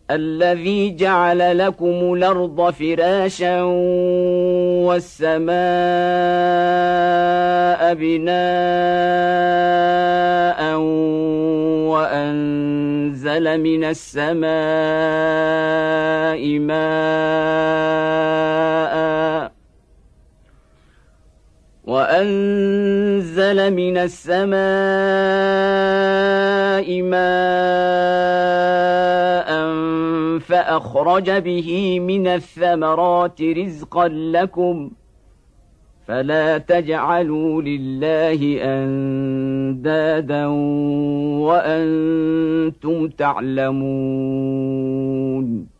الذي جعل لكم الأرض فراشا والسماء بناء وأنزل من السماء ماء فأخرج به من الثمرات رزقا لكم فلا تجعلوا لله أندادا وأنتم تعلمون